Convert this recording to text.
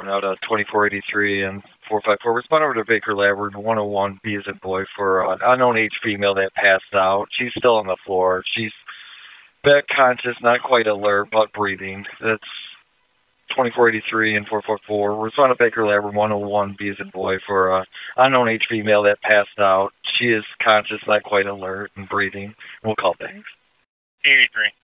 out 2483 and 454. Respond over to Baker Lab Room 101, B as in boy, for an unknown age female that passed out. She's still on the floor. She's back conscious, not quite alert, but breathing. That's 2483 and 444. Respond to Baker Lab Room 101, B as in boy, for an unknown age female that passed out. She is conscious, not quite alert, and breathing. We'll call back. 83.